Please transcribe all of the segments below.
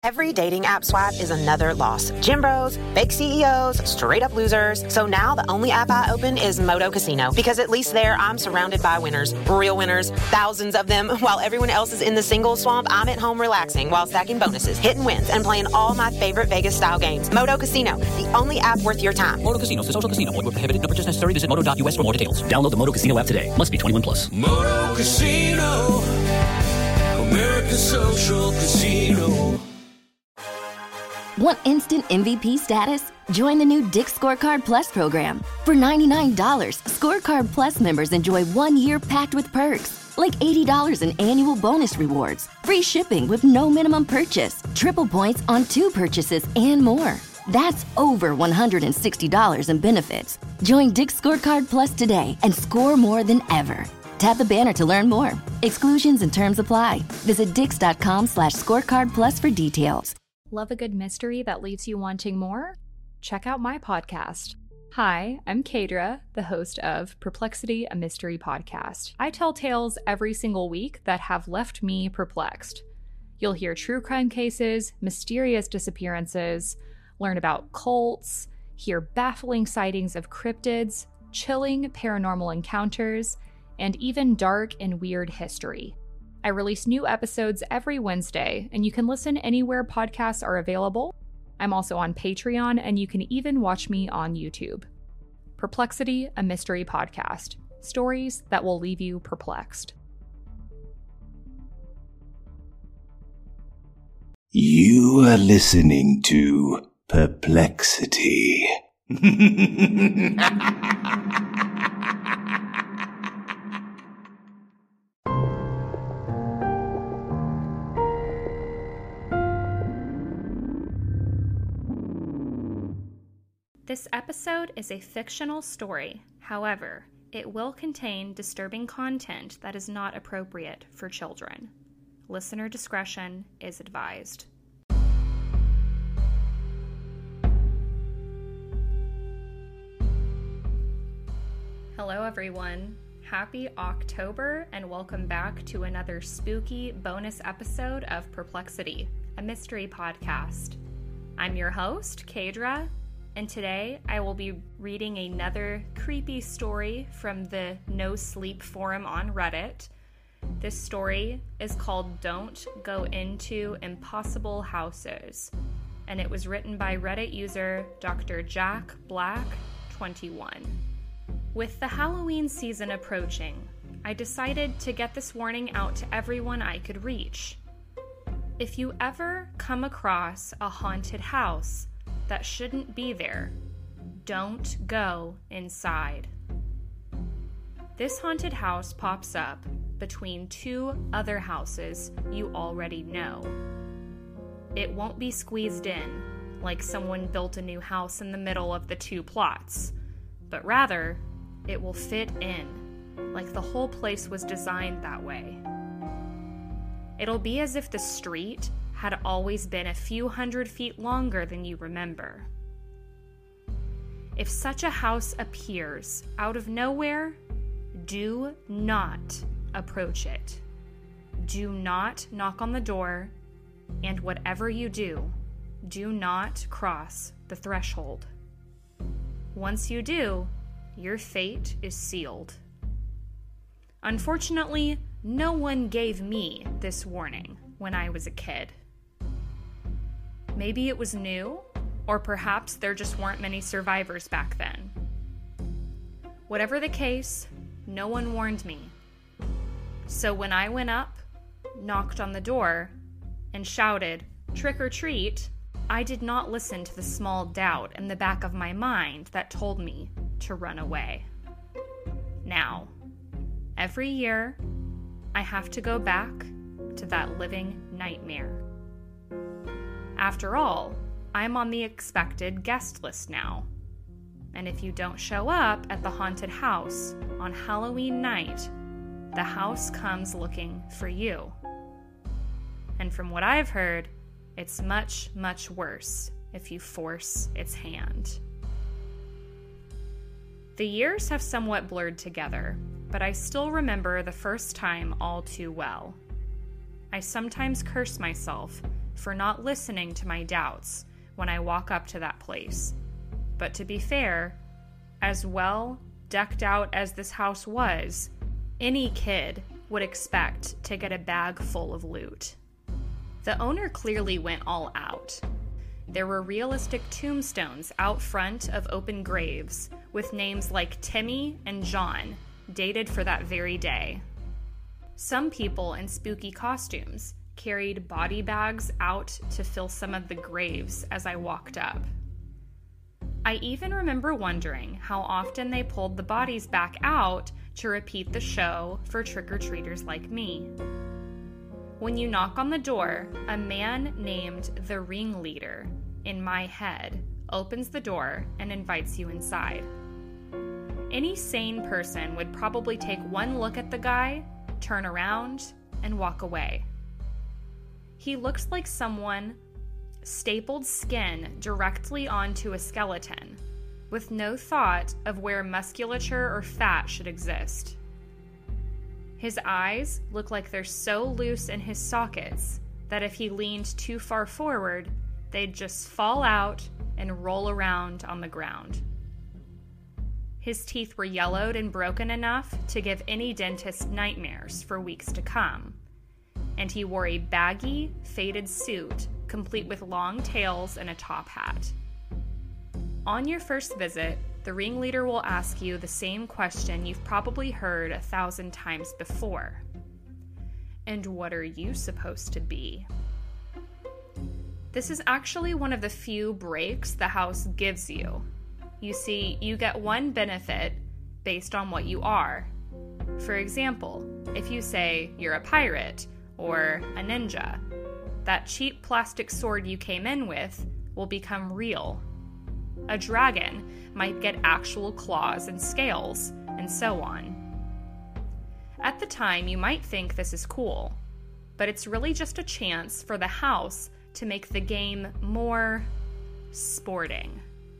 Every dating app swipe is another loss. Gym bros, fake CEOs, straight up losers. So now the only app I open is Moto Casino, because at least there I'm surrounded by winners. Real winners, thousands of them. While everyone else is in the single swamp, I'm at home relaxing while stacking bonuses, hitting wins, and playing all my favorite Vegas-style games. Moto Casino, the only app worth your time. Moto Casino is a social casino. Void where prohibited. No purchase necessary. Visit moto.us for more details. Download the Moto Casino app today. Must be 21 plus. Moto Casino, America's social casino. Want instant MVP status? Join the new Dick's Scorecard Plus program. For $99, Scorecard Plus members enjoy 1 year packed with perks, like $80 in annual bonus rewards, free shipping with no minimum purchase, triple points on 2 purchases, and more. That's over $160 in benefits. Join Dick's Scorecard Plus today and score more than ever. Tap the banner to learn more. Exclusions and terms apply. Visit dix.com/scorecard plus for details. Love a good mystery that leaves you wanting more? Check out my podcast. Hi, I'm Kadra, the host of Perplexity, a Mystery Podcast. I tell tales every single week that have left me perplexed. You'll hear true crime cases, mysterious disappearances, learn about cults, hear baffling sightings of cryptids, chilling paranormal encounters, and even dark and weird history. I release new episodes every Wednesday, and you can listen anywhere podcasts are available. I'm also on Patreon, and you can even watch me on YouTube. Perplexity, a Mystery Podcast. Stories that will leave you perplexed. You are listening to Perplexity. This episode is a fictional story. However, it will contain disturbing content that is not appropriate for children. Listener discretion is advised. Hello, everyone. Happy October, and welcome back to another spooky bonus episode of Perplexity, a mystery podcast. I'm your host, Kadra, and today I will be reading another creepy story from the No Sleep forum on Reddit. This story is called Don't Go Into Impossible Houses, and it was written by Reddit user Dr. Jack Black 21. With the Halloween season approaching, I decided to get this warning out to everyone I could reach. If you ever come across a haunted house that shouldn't be there, don't go inside. This haunted house pops up between 2 other houses you already know. It won't be squeezed in like someone built a new house in the middle of the 2 plots, but rather it will fit in like the whole place was designed that way. It'll be as if the street had always been a few hundred feet longer than you remember. If such a house appears out of nowhere, do not approach it. Do not knock on the door, and whatever you do, do not cross the threshold. Once you do, your fate is sealed. Unfortunately, no one gave me this warning when I was a kid. Maybe it was new, or perhaps there just weren't many survivors back then. Whatever the case, no one warned me. So when I went up, knocked on the door, and shouted, "Trick or treat," I did not listen to the small doubt in the back of my mind that told me to run away. Now, every year, I have to go back to that living nightmare. After all, I'm on the expected guest list now. And if you don't show up at the haunted house on Halloween night, the house comes looking for you. And from what I've heard, it's much, much worse if you force its hand. The years have somewhat blurred together, but I still remember the first time all too well. I sometimes curse myself for not listening to my doubts when I walk up to that place. But to be fair, as well decked out as this house was, any kid would expect to get a bag full of loot. The owner clearly went all out. There were realistic tombstones out front of open graves with names like Timmy and John, dated for that very day. Some people in spooky costumes carried body bags out to fill some of the graves as I walked up. I even remember wondering how often they pulled the bodies back out to repeat the show for trick-or-treaters like me. When you knock on the door, a man named the ringleader, in my head, opens the door and invites you inside. Any sane person would probably take one look at the guy, turn around, and walk away. He looks like someone stapled skin directly onto a skeleton, with no thought of where musculature or fat should exist. His eyes look like they're so loose in his sockets that if he leaned too far forward, they'd just fall out and roll around on the ground. His teeth were yellowed and broken enough to give any dentist nightmares for weeks to come, and he wore a baggy, faded suit complete with long tails and a top hat. On your first visit, the ringleader will ask you the same question you've probably heard 1,000 times before. And what are you supposed to be? This is actually one of the few breaks the house gives you. You see, you get one benefit based on what you are. For example, if you say you're a pirate or a ninja, that cheap plastic sword you came in with will become real. A dragon might get actual claws and scales, and so on. At the time, you might think this is cool, but it's really just a chance for the house to make the game more sporting.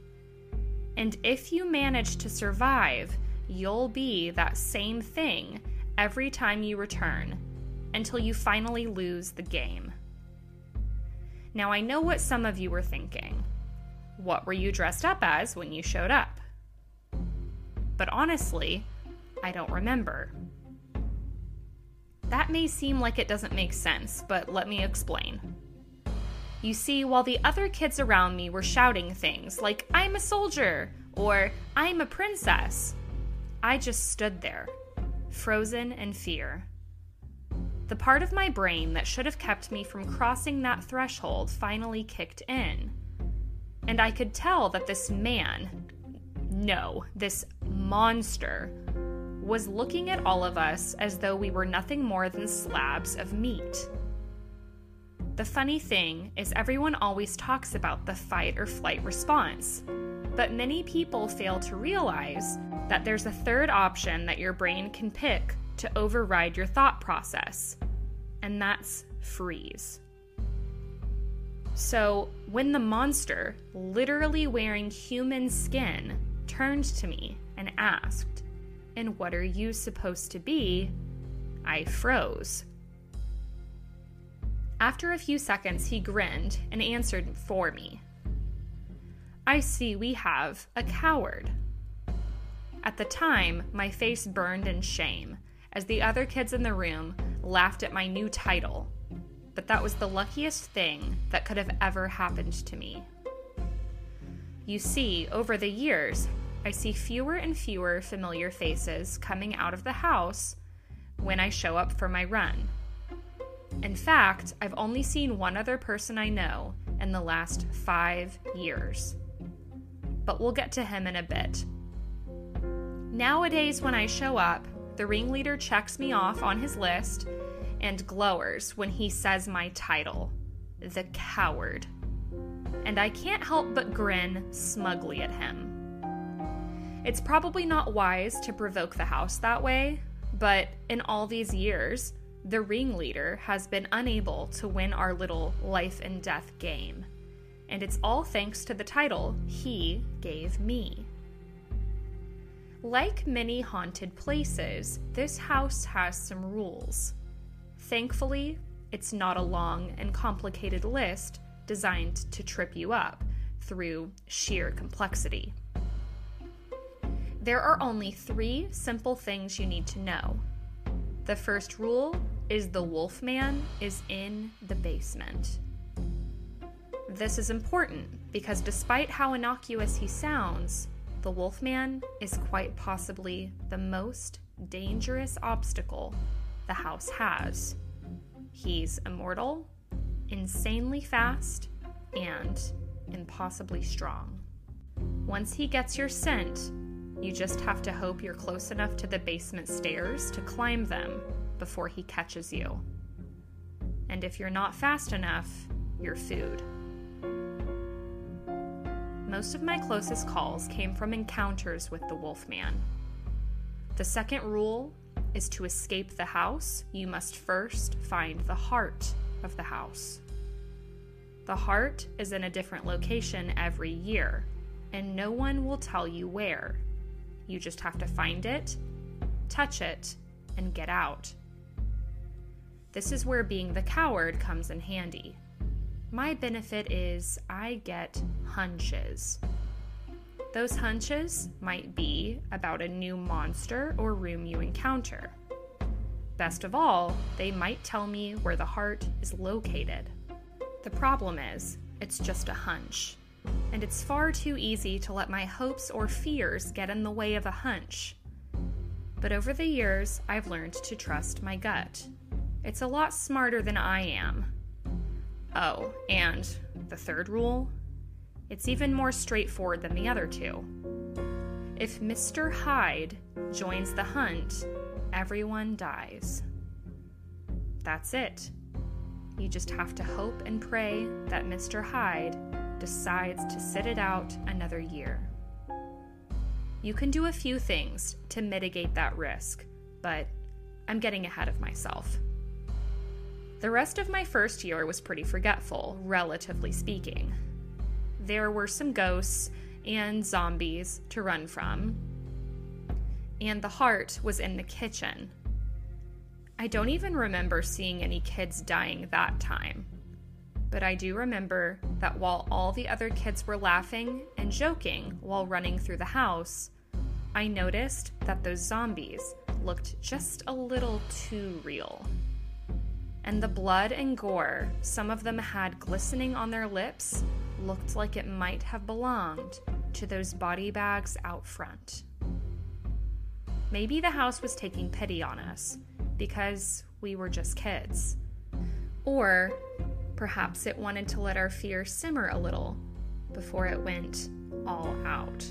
And if you manage to survive, you'll be that same thing every time you return, until you finally lose the game. Now, I know what some of you were thinking. What were you dressed up as when you showed up? But honestly, I don't remember. That may seem like it doesn't make sense, but let me explain. You see, while the other kids around me were shouting things like, "I'm a soldier," or "I'm a princess," I just stood there, frozen in fear. The part of my brain that should have kept me from crossing that threshold finally kicked in. And I could tell that this monster, was looking at all of us as though we were nothing more than slabs of meat. The funny thing is, everyone always talks about the fight or flight response, but many people fail to realize that there's a third option that your brain can pick to override your thought process, and that's freeze. So, when the monster, literally wearing human skin, turned to me and asked, "And what are you supposed to be?" I froze. After a few seconds, he grinned and answered for me. "I see we have a coward." At the time, my face burned in shame as the other kids in the room laughed at my new title, but that was the luckiest thing that could have ever happened to me. You see, over the years, I see fewer and fewer familiar faces coming out of the house when I show up for my run. In fact, I've only seen one other person I know in the last 5 years. But we'll get to him in a bit. Nowadays, when I show up, the ringleader checks me off on his list and glowers when he says my title, the coward. And I can't help but grin smugly at him. It's probably not wise to provoke the house that way, but in all these years, the ringleader has been unable to win our little life and death game. And it's all thanks to the title he gave me. Like many haunted places, this house has some rules. Thankfully, it's not a long and complicated list designed to trip you up through sheer complexity. There are only 3 simple things you need to know. The first rule is the Wolfman is in the basement. This is important because despite how innocuous he sounds, the Wolfman is quite possibly the most dangerous obstacle the house has. He's immortal, insanely fast, and impossibly strong. Once he gets your scent, you just have to hope you're close enough to the basement stairs to climb them before he catches you. And if you're not fast enough, you're food. Most of my closest calls came from encounters with the Wolfman. The second rule is to escape the house, you must first find the heart of the house. The heart is in a different location every year, and no one will tell you where. You just have to find it, touch it, and get out. This is where being the coward comes in handy. My benefit is I get hunches. Those hunches might be about a new monster or room you encounter. Best of all, they might tell me where the heart is located. The problem is, it's just a hunch, and it's far too easy to let my hopes or fears get in the way of a hunch. But over the years, I've learned to trust my gut. It's a lot smarter than I am. Oh, and the third rule? It's even more straightforward than the other 2. If Mr. Hyde joins the hunt, everyone dies. That's it. You just have to hope and pray that Mr. Hyde decides to sit it out another year. You can do a few things to mitigate that risk, but I'm getting ahead of myself. The rest of my first year was pretty forgetful, relatively speaking. There were some ghosts and zombies to run from, and the heart was in the kitchen. I don't even remember seeing any kids dying that time, but I do remember that while all the other kids were laughing and joking while running through the house, I noticed that those zombies looked just a little too real. And the blood and gore some of them had glistening on their lips looked like it might have belonged to those body bags out front. Maybe the house was taking pity on us because we were just kids. Or perhaps it wanted to let our fear simmer a little before it went all out.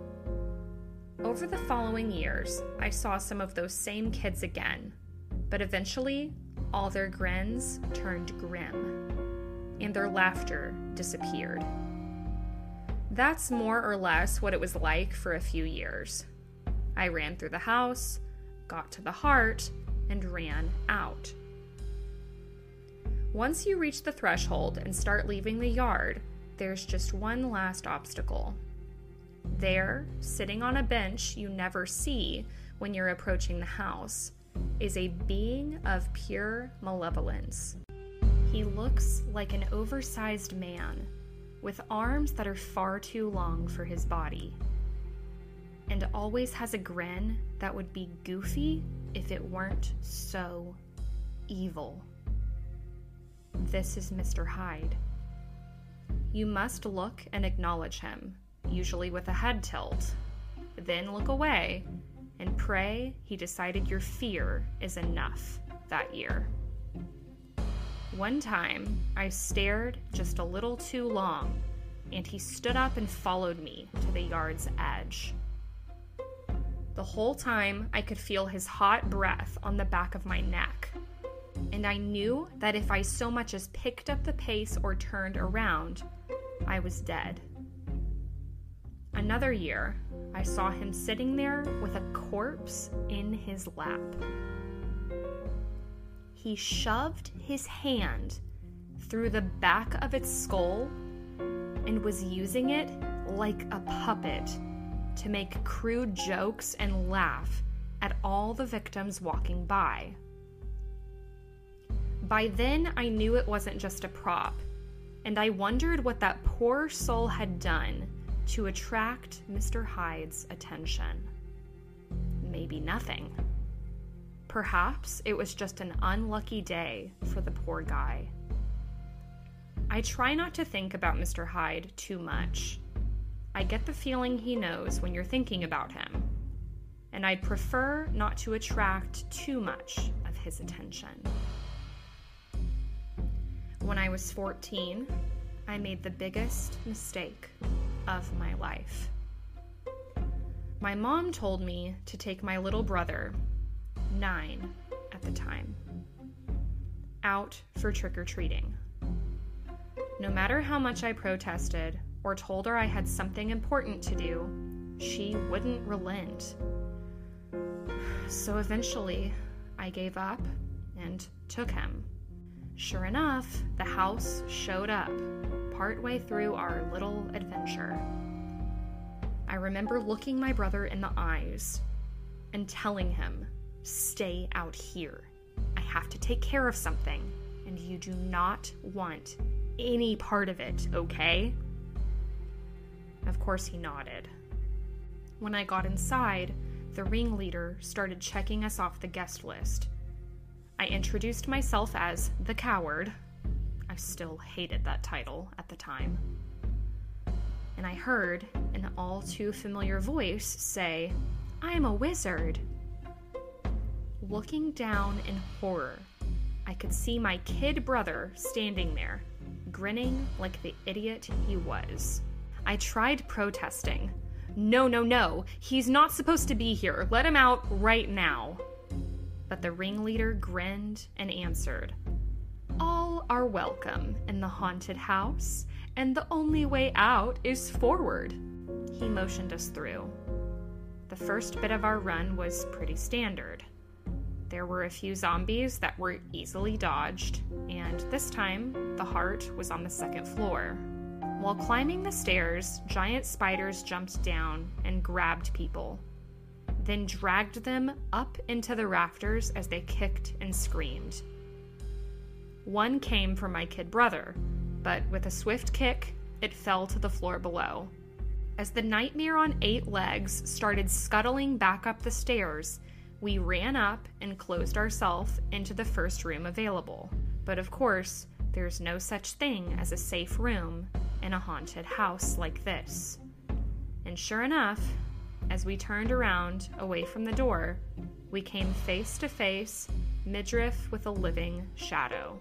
Over the following years, I saw some of those same kids again, but eventually, all their grins turned grim, and their laughter disappeared. That's more or less what it was like for a few years. I ran through the house, got to the heart, and ran out. Once you reach the threshold and start leaving the yard, there's just one last obstacle. There, sitting on a bench you never see when you're approaching the house, is a being of pure malevolence. He looks like an oversized man with arms that are far too long for his body, and always has a grin that would be goofy if it weren't so evil. This is Mr. Hyde. You must look and acknowledge him, usually with a head tilt, then look away and pray he decided your fear is enough that year. One time, I stared just a little too long, and he stood up and followed me to the yard's edge. The whole time, I could feel his hot breath on the back of my neck, and I knew that if I so much as picked up the pace or turned around, I was dead. Another year, I saw him sitting there with a corpse in his lap. He shoved his hand through the back of its skull and was using it like a puppet to make crude jokes and laugh at all the victims walking by. By then, I knew it wasn't just a prop, and I wondered what that poor soul had done to attract Mr. Hyde's attention. Maybe nothing. Perhaps it was just an unlucky day for the poor guy. I try not to think about Mr. Hyde too much. I get the feeling he knows when you're thinking about him, and I'd prefer not to attract too much of his attention. When I was 14, I made the biggest mistake of my life. My mom told me to take my little brother, 9 at the time, out for trick-or-treating. No matter how much I protested or told her I had something important to do, she wouldn't relent. So eventually, I gave up and took him. Sure enough, the house showed up partway through our little adventure. I remember looking my brother in the eyes and telling him, "Stay out here. I have to take care of something, and you do not want any part of it, okay?" Of course, he nodded. When I got inside, the ringleader started checking us off the guest list. I introduced myself as the Coward. I still hated that title at the time. And I heard an all too familiar voice say, "I'm a wizard." Looking down in horror, I could see my kid brother standing there, grinning like the idiot he was. I tried protesting. No, he's not supposed to be here. Let him out right now." But the ringleader grinned and answered, "All are welcome in the haunted house, and the only way out is forward." He motioned us through. The first bit of our run was pretty standard. There were a few zombies that were easily dodged, and this time, the heart was on the second floor. While climbing the stairs, giant spiders jumped down and grabbed people, then dragged them up into the rafters as they kicked and screamed. One came for my kid brother, but with a swift kick, it fell to the floor below. As the nightmare on 8 legs started scuttling back up the stairs, we ran up and closed ourselves into the first room available. But of course, there's no such thing as a safe room in a haunted house like this. And sure enough, as we turned around away from the door, we came face to face, midriff with a living shadow.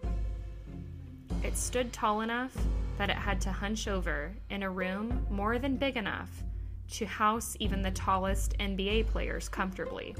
It stood tall enough that it had to hunch over in a room more than big enough to house even the tallest NBA players comfortably.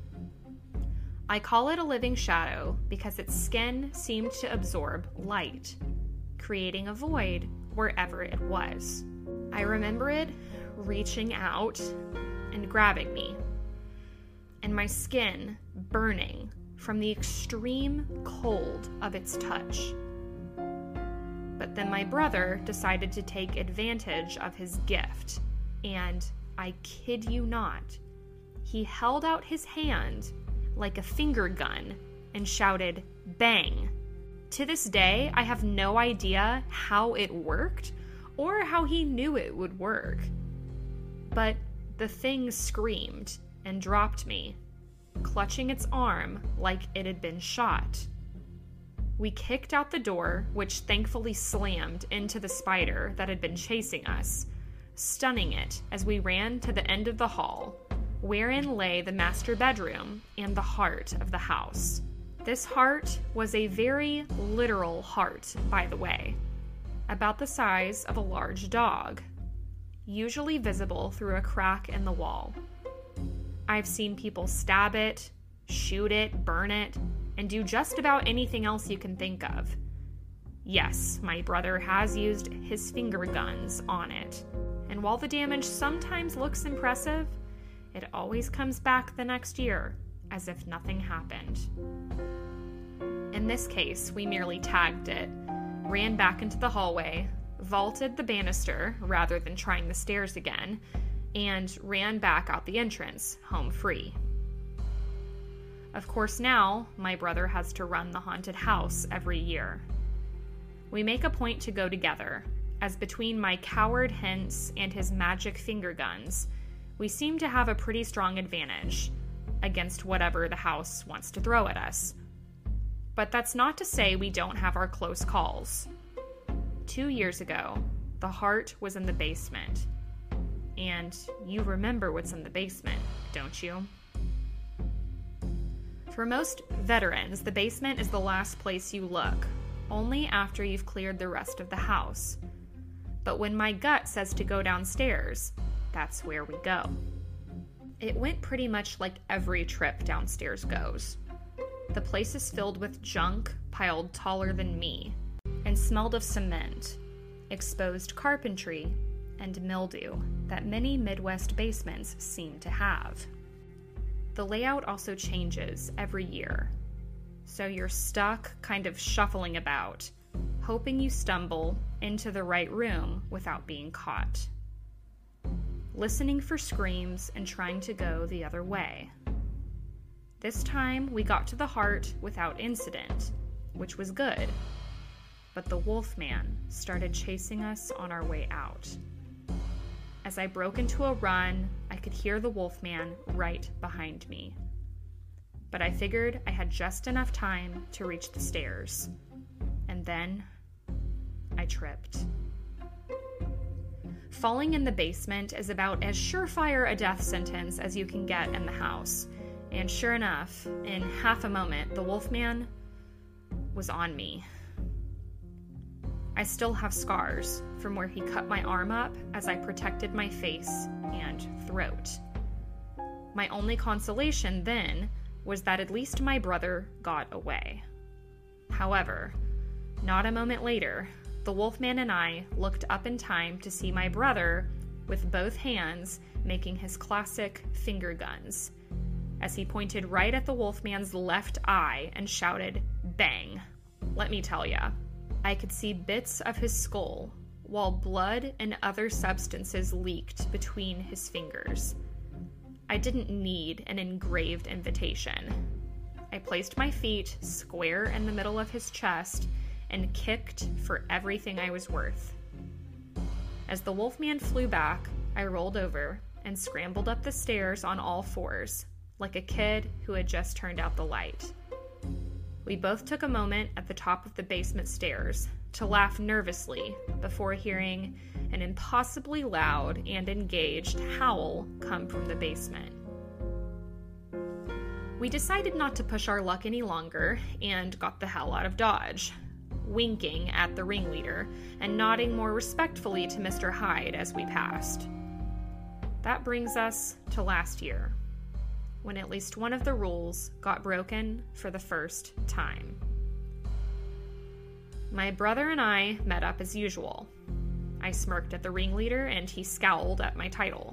I call it a living shadow because its skin seemed to absorb light, creating a void wherever it was. I remember it reaching out and grabbing me, and my skin burning from the extreme cold of its touch. But then my brother decided to take advantage of his gift, and I kid you not, he held out his hand like a finger gun and shouted, "Bang!" To this day, I have no idea how it worked or how he knew it would work. But the thing screamed and dropped me, clutching its arm like it had been shot. We kicked out the door, which thankfully slammed into the spider that had been chasing us, stunning it as we ran to the end of the hall, wherein lay the master bedroom and the heart of the house. This heart was a very literal heart, by the way, about the size of a large dog, usually visible through a crack in the wall. I've seen people stab it, shoot it, burn it, and do just about anything else you can think of. Yes, my brother has used his finger guns on it, and while the damage sometimes looks impressive, it always comes back the next year as if nothing happened. In this case, we merely tagged it, ran back into the hallway, vaulted the banister rather than trying the stairs again, and ran back out the entrance, home free. Of course, now my brother has to run the haunted house every year. We make a point to go together, as between my coward hints and his magic finger guns, we seem to have a pretty strong advantage against whatever the house wants to throw at us. But that's not to say we don't have our close calls. 2 years ago, the heart was in the basement. And you remember what's in the basement, don't you? For most veterans, the basement is the last place you look, only after you've cleared the rest of the house. But when my gut says to go downstairs, that's where we go. It went pretty much like every trip downstairs goes. The place is filled with junk piled taller than me, and smelled of cement, exposed carpentry, and mildew that many Midwest basements seem to have. The layout also changes every year, so you're stuck kind of shuffling about, hoping you stumble into the right room without being caught. Listening for screams and trying to go the other way. This time, we got to the heart without incident, which was good. But the Wolfman started chasing us on our way out. As I broke into a run, I could hear the Wolfman right behind me. But I figured I had just enough time to reach the stairs. And then, I tripped. Falling in the basement is about as surefire a death sentence as you can get in the house. And sure enough, in half a moment, the Wolfman was on me. I still have scars from where he cut my arm up as I protected my face and throat. My only consolation then was that at least my brother got away. However, not a moment later, the Wolfman and I looked up in time to see my brother, with both hands, making his classic finger guns, as he pointed right at the Wolfman's left eye and shouted, "Bang!" Let me tell ya, I could see bits of his skull, while blood and other substances leaked between his fingers. I didn't need an engraved invitation. I placed my feet square in the middle of his chest and kicked for everything I was worth. As the Wolfman flew back, I rolled over and scrambled up the stairs on all fours, like a kid who had just turned out the light. We both took a moment at the top of the basement stairs to laugh nervously before hearing an impossibly loud and engaged howl come from the basement. We decided not to push our luck any longer and got the hell out of Dodge, winking at the ringleader and nodding more respectfully to Mr. Hyde as we passed. That brings us to last year, when at least one of the rules got broken for the first time. My brother and I met up as usual. I smirked at the ringleader and he scowled at my title.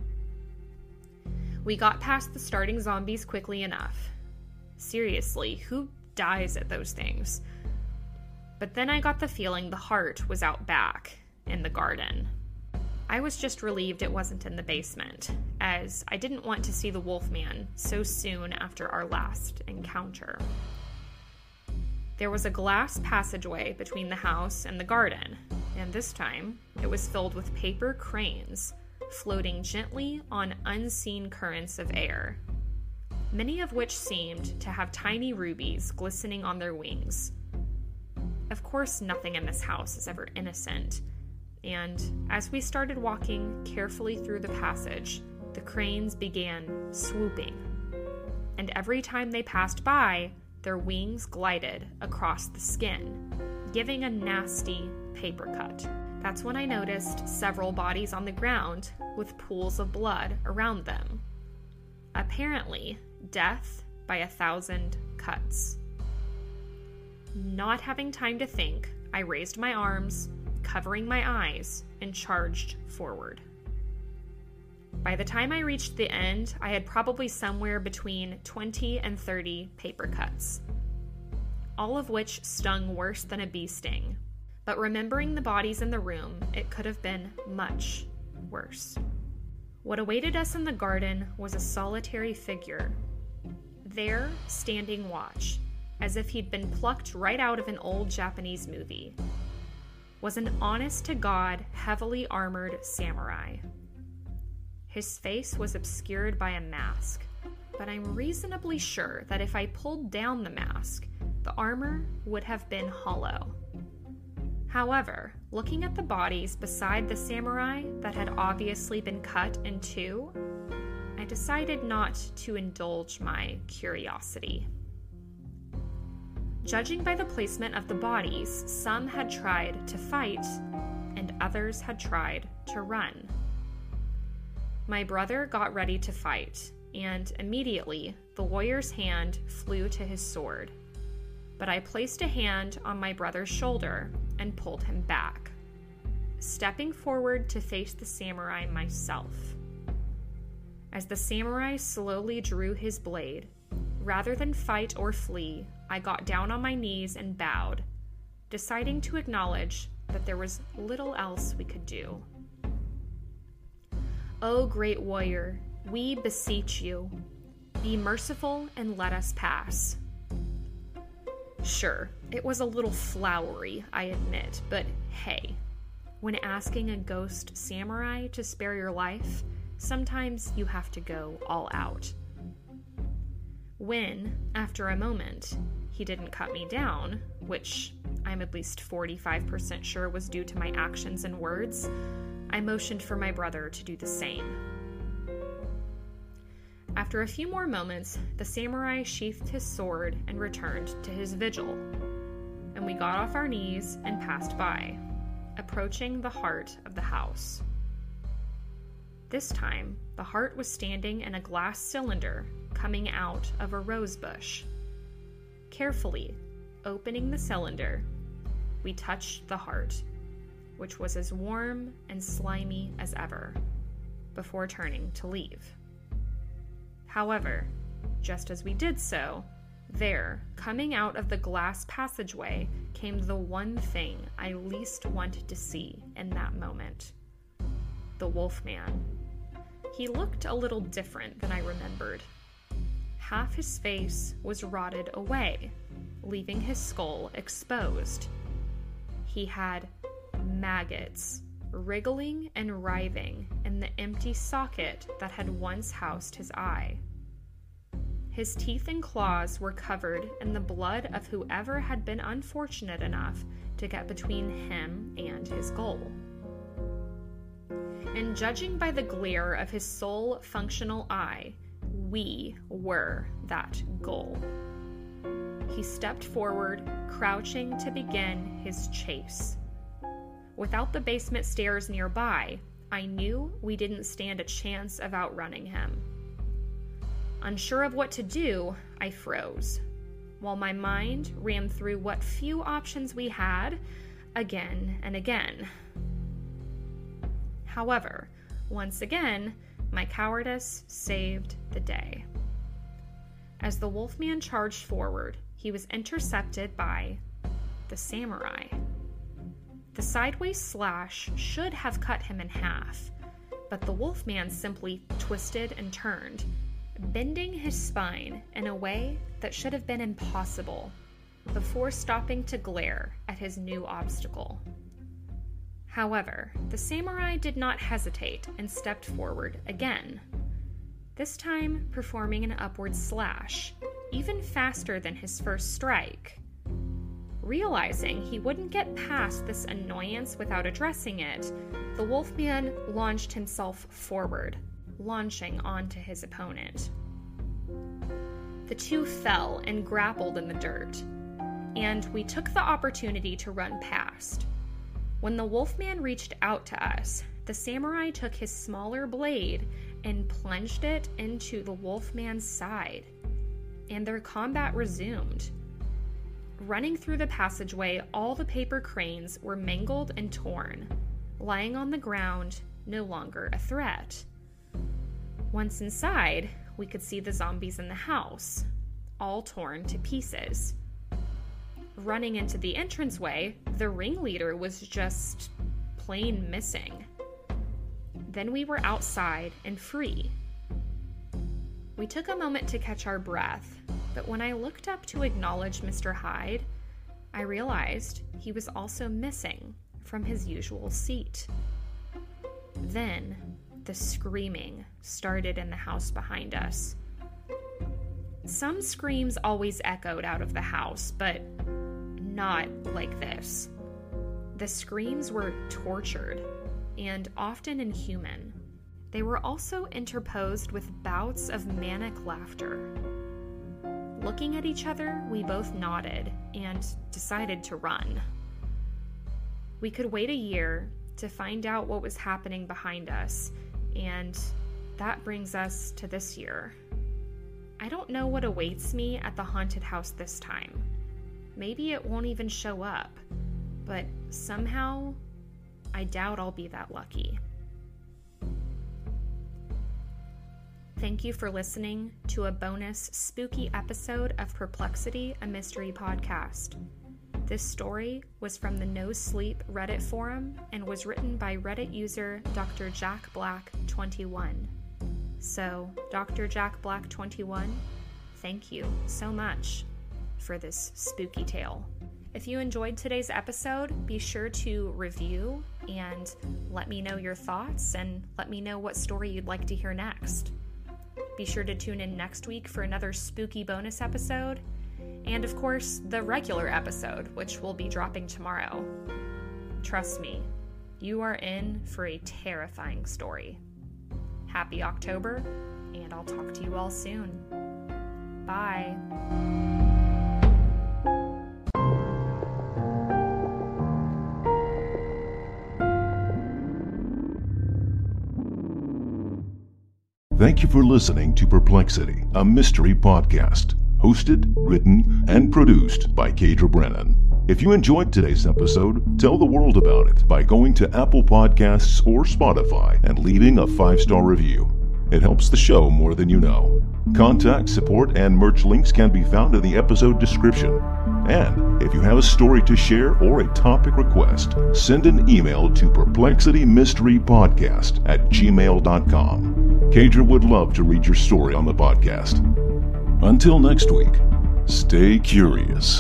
We got past the starting zombies quickly enough. Seriously, who dies at those things? But then I got the feeling the heart was out back, in the garden. I was just relieved it wasn't in the basement, as I didn't want to see the Wolfman so soon after our last encounter. There was a glass passageway between the house and the garden, and this time it was filled with paper cranes floating gently on unseen currents of air, many of which seemed to have tiny rubies glistening on their wings. Of course, nothing in this house is ever innocent, and as we started walking carefully through the passage, the cranes began swooping. And every time they passed by, their wings glided across the skin, giving a nasty paper cut. That's when I noticed several bodies on the ground with pools of blood around them. Apparently, death by 1,000 cuts. Not having time to think, I raised my arms, covering my eyes, and charged forward. By the time I reached the end, I had probably somewhere between 20 and 30 paper cuts, all of which stung worse than a bee sting. But remembering the bodies in the room, it could have been much worse. What awaited us in the garden was a solitary figure, there, standing watch, as if he'd been plucked right out of an old Japanese movie, was an honest-to-God, heavily armored samurai. His face was obscured by a mask, but I'm reasonably sure that if I pulled down the mask, the armor would have been hollow. However, looking at the bodies beside the samurai that had obviously been cut in two, I decided not to indulge my curiosity. Judging by the placement of the bodies, some had tried to fight, and others had tried to run. My brother got ready to fight, and immediately the warrior's hand flew to his sword. But I placed a hand on my brother's shoulder and pulled him back, stepping forward to face the samurai myself. As the samurai slowly drew his blade, rather than fight or flee, I got down on my knees and bowed, deciding to acknowledge that there was little else we could do. "O great warrior, we beseech you, be merciful and let us pass." Sure, it was a little flowery, I admit, but hey, when asking a ghost samurai to spare your life, sometimes you have to go all out. When, after a moment, he didn't cut me down, which I'm at least 45% sure was due to my actions and words, I motioned for my brother to do the same. After a few more moments, the samurai sheathed his sword and returned to his vigil, and we got off our knees and passed by, approaching the heart of the house. This time, the heart was standing in a glass cylinder coming out of a rose bush. Carefully opening the cylinder, we touched the heart, which was as warm and slimy as ever, before turning to leave. However, just as we did so, there, coming out of the glass passageway, came the one thing I least wanted to see in that moment. The Wolfman. He looked a little different than I remembered. Half his face was rotted away, leaving his skull exposed. He had maggots wriggling and writhing in the empty socket that had once housed his eye. His teeth and claws were covered in the blood of whoever had been unfortunate enough to get between him and his goal. And judging by the glare of his sole functional eye, we were that goal. He stepped forward, crouching to begin his chase. Without the basement stairs nearby, I knew we didn't stand a chance of outrunning him. Unsure of what to do, I froze, while my mind ran through what few options we had again and again. However, once again, my cowardice saved the day. As the Wolfman charged forward, he was intercepted by the samurai. The sideways slash should have cut him in half, but the Wolfman simply twisted and turned, bending his spine in a way that should have been impossible, before stopping to glare at his new obstacle. However, the samurai did not hesitate and stepped forward again, this time performing an upward slash, even faster than his first strike. Realizing he wouldn't get past this annoyance without addressing it, the Wolfman launched himself forward, launching onto his opponent. The two fell and grappled in the dirt, and we took the opportunity to run past. When the Wolfman reached out to us, the samurai took his smaller blade and plunged it into the Wolfman's side, and their combat resumed. Running through the passageway, all the paper cranes were mangled and torn, lying on the ground, no longer a threat. Once inside, we could see the zombies in the house, all torn to pieces. Running into the entranceway, the ringleader was just plain missing. Then we were outside and free. We took a moment to catch our breath, but when I looked up to acknowledge Mr. Hyde, I realized he was also missing from his usual seat. Then, the screaming started in the house behind us. Some screams always echoed out of the house, but not like this. The screams were tortured and often inhuman. They were also interposed with bouts of manic laughter. Looking at each other, we both nodded and decided to run. We could wait a year to find out what was happening behind us, and that brings us to this year. I don't know what awaits me at the haunted house this time. Maybe it won't even show up, but somehow I doubt I'll be that lucky. Thank you for listening to a bonus spooky episode of Perplexity, a Mystery Podcast. This story was from the No Sleep Reddit forum and was written by Reddit user Dr. Jack Black 21. So, Dr. Jack Black 21, thank you so much for this spooky tale. If you enjoyed today's episode, be sure to review and let me know your thoughts and let me know what story you'd like to hear next. Be sure to tune in next week for another spooky bonus episode, and of course, the regular episode, which will be dropping tomorrow. Trust me, you are in for a terrifying story. Happy October, and I'll talk to you all soon. Bye. Thank you for listening to Perplexity, a mystery podcast, hosted, written, and produced by Kadra Brennan. If you enjoyed today's episode, tell the world about it by going to Apple Podcasts or Spotify and leaving a 5-star review. It helps the show more than you know. Contact, support, and merch links can be found in the episode description. And if you have a story to share or a topic request, send an email to perplexitymysterypodcast@gmail.com. Kadra would love to read your story on the podcast. Until next week, stay curious.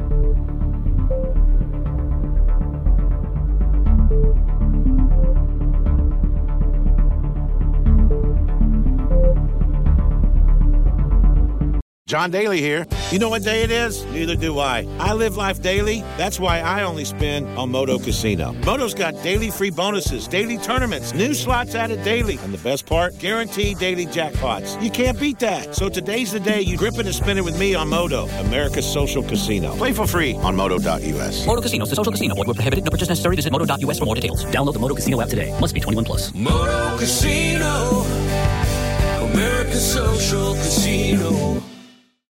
John Daly here. You know what day it is? Neither do I. I live life daily. That's why I only spin on Moto Casino. Moto's got daily free bonuses, daily tournaments, new slots added daily, and the best part, guaranteed daily jackpots. You can't beat that. So today's the day you grip it and spin it with me on Moto, America's social casino. Play for free on Moto.us. Moto Casino, the social casino. Void where prohibited. No purchase necessary. Visit Moto.us for more details. Download the Moto Casino app today. Must be 21 plus. Moto Casino, America's social casino.